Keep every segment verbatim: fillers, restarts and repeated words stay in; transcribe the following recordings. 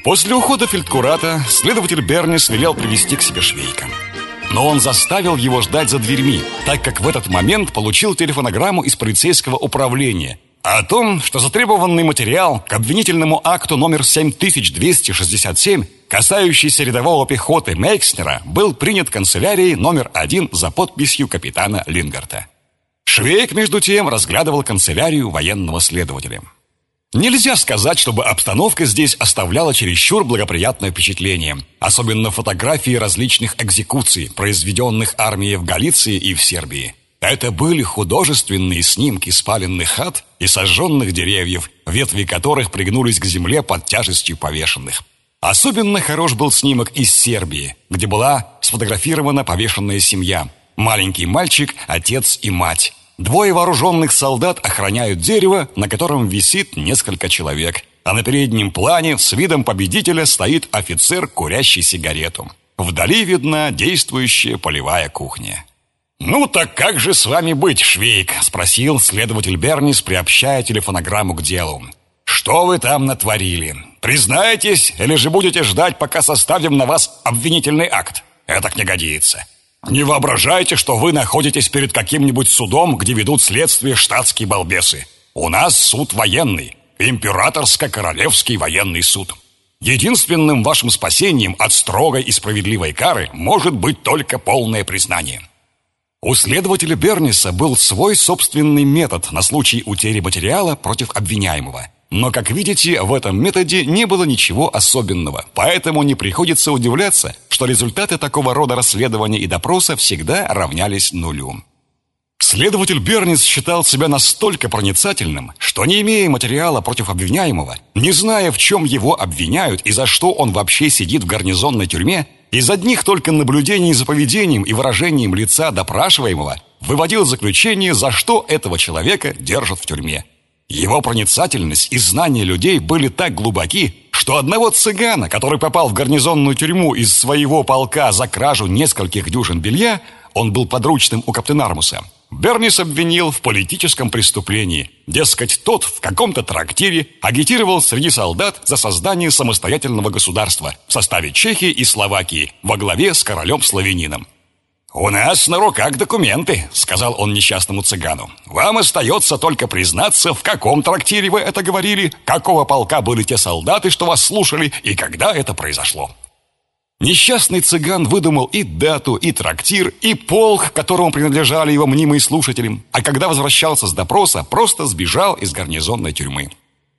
После ухода фельдкурата следователь Бернис велел привести к себе Швейка. Но он заставил его ждать за дверьми, так как в этот момент получил телефонограмму из полицейского управления о том, что затребованный материал к обвинительному акту номер семь тысяч двести шестьдесят семь, касающийся рядового пехоты Мейкснера, был принят канцелярией номер один за подписью капитана Лингарта. Швейк, между тем, разглядывал канцелярию военного следователя. Нельзя сказать, чтобы обстановка здесь оставляла чересчур благоприятное впечатление, особенно фотографии различных экзекуций, произведенных армией в Галиции и в Сербии. Это были художественные снимки спаленных хат и сожженных деревьев, ветви которых пригнулись к земле под тяжестью повешенных. Особенно хорош был снимок из Сербии, где была сфотографирована повешенная семья. Маленький мальчик, отец и мать. Двое вооруженных солдат охраняют дерево, на котором висит несколько человек. А на переднем плане с видом победителя стоит офицер, курящий сигарету. Вдали видна действующая полевая кухня. «Ну так как же с вами быть, Швейк?» – спросил следователь Бернис, приобщая телефонограмму к делу. «Что вы там натворили? Признаетесь или же будете ждать, пока составим на вас обвинительный акт? Это не годится. Не воображайте, что вы находитесь перед каким-нибудь судом, где ведут следствие штатские балбесы. У нас суд военный, императорско-королевский военный суд. Единственным вашим спасением от строгой и справедливой кары может быть только полное признание». У следователя Берниса был свой собственный метод на случай утери материала против обвиняемого. Но, как видите, в этом методе не было ничего особенного, поэтому не приходится удивляться, что результаты такого рода расследования и допроса всегда равнялись нулю. Следователь Бернис считал себя настолько проницательным, что, не имея материала против обвиняемого, не зная, в чем его обвиняют и за что он вообще сидит в гарнизонной тюрьме, из одних только наблюдений за поведением и выражением лица допрашиваемого выводил заключение, за что этого человека держат в тюрьме. Его проницательность и знания людей были так глубоки, что одного цыгана, который попал в гарнизонную тюрьму из своего полка за кражу нескольких дюжин белья, он был подручным у каптенармуса, Бернис обвинил в политическом преступлении. Дескать, тот в каком-то трактире агитировал среди солдат за создание самостоятельного государства в составе Чехии и Словакии во главе с королем-славянином. «У нас на руках документы», — сказал он несчастному цыгану. «Вам остается только признаться, в каком трактире вы это говорили, какого полка были те солдаты, что вас слушали, и когда это произошло». Несчастный цыган выдумал и дату, и трактир, и полк, которому принадлежали его мнимые слушатели, а когда возвращался с допроса, просто сбежал из гарнизонной тюрьмы.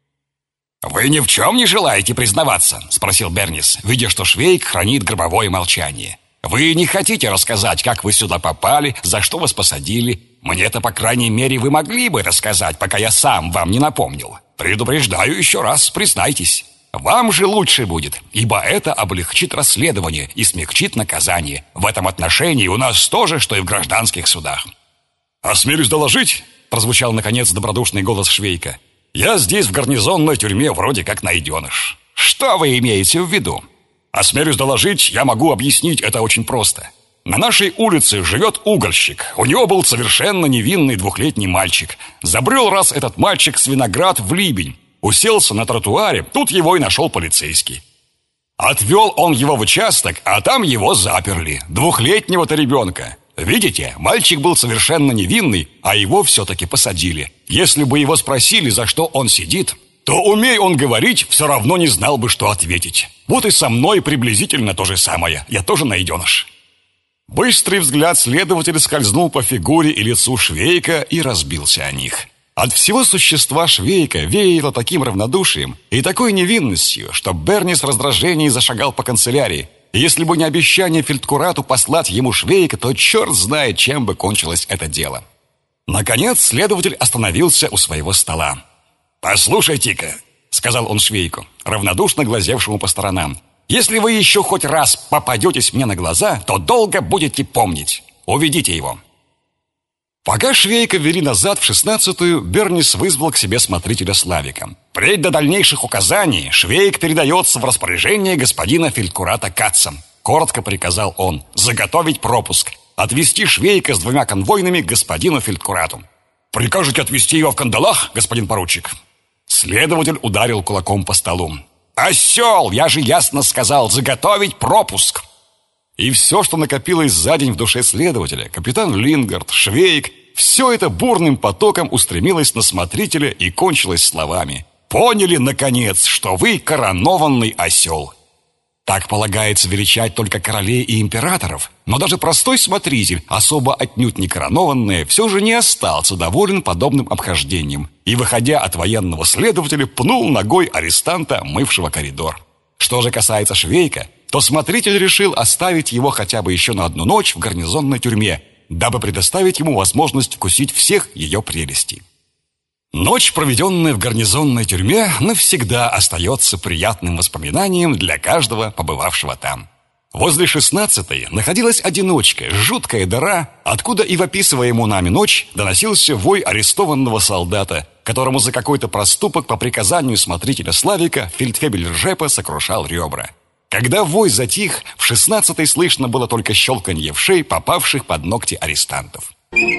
«Вы ни в чем не желаете признаваться?» – спросил Бернис, видя, что Швейк хранит гробовое молчание. «Вы не хотите рассказать, как вы сюда попали, за что вас посадили? Мне-то, по крайней мере, вы могли бы рассказать, пока я сам вам не напомнил. Предупреждаю еще раз, признайтесь. Вам же лучше будет, ибо это облегчит расследование и смягчит наказание. В этом отношении у нас то же, что и в гражданских судах». «Осмелюсь доложить», – прозвучал, наконец, добродушный голос Швейка. «Я здесь, в гарнизонной тюрьме, вроде как найденыш». «Что вы имеете в виду?» «Осмелюсь доложить, я могу объяснить это очень просто. На нашей улице живет угольщик. У него был совершенно невинный двухлетний мальчик. Забрел раз этот мальчик с виноград в Либень. Уселся на тротуаре, тут его и нашел полицейский. Отвел он его в участок, а там его заперли, двухлетнего-то ребенка. Видите, мальчик был совершенно невинный, а его все-таки посадили. Если бы его спросили, за что он сидит, то, умей он говорить, все равно не знал бы, что ответить. Вот и со мной приблизительно то же самое, я тоже найденыш». Быстрый взгляд следователя скользнул по фигуре и лицу Швейка и разбился о них. От всего существа Швейка веяло таким равнодушием и такой невинностью, что Бернис в раздражении зашагал по канцелярии. И если бы не обещание фельдкурату послать ему Швейка, то черт знает, чем бы кончилось это дело. Наконец следователь остановился у своего стола. «Послушайте-ка», — сказал он Швейку, равнодушно глазевшему по сторонам, «если вы еще хоть раз попадетесь мне на глаза, то долго будете помнить. Уведите его». Пока Швейка вели назад в шестнадцатую, Бернис вызвал к себе смотрителя Славика. «Впредь до дальнейших указаний Швейк передается в распоряжение господина фельдкурата Катца», — коротко приказал он, — «заготовить пропуск, отвезти Швейка с двумя конвойными к господину фельдкурату». «Прикажете отвезти его в кандалах, господин поручик?» Следователь ударил кулаком по столу. «Осел! Я же ясно сказал, заготовить пропуск!» И все, что накопилось за день в душе следователя, капитан Лингард, Швейк, все это бурным потоком устремилось на смотрителя и кончилось словами: «Поняли, наконец, что вы коронованный осел!» Так полагается величать только королей и императоров, но даже простой смотритель, особо отнюдь не коронованный, все же не остался доволен подобным обхождением и, выходя от военного следователя, пнул ногой арестанта, мывшего коридор. Что же касается Швейка, то смотритель решил оставить его хотя бы еще на одну ночь в гарнизонной тюрьме, дабы предоставить ему возможность вкусить всех ее прелестей. Ночь, проведенная в гарнизонной тюрьме, навсегда остается приятным воспоминанием для каждого побывавшего там. Возле шестнадцатой находилась одиночка, жуткая дыра, откуда и в описываемую нами ночь доносился вой арестованного солдата, которому за какой-то проступок по приказанию смотрителя Славика фельдфебель Ржепа сокрушал ребра. Когда вой затих, в шестнадцатой слышно было только щелканье вшей попавших под ногти арестантов.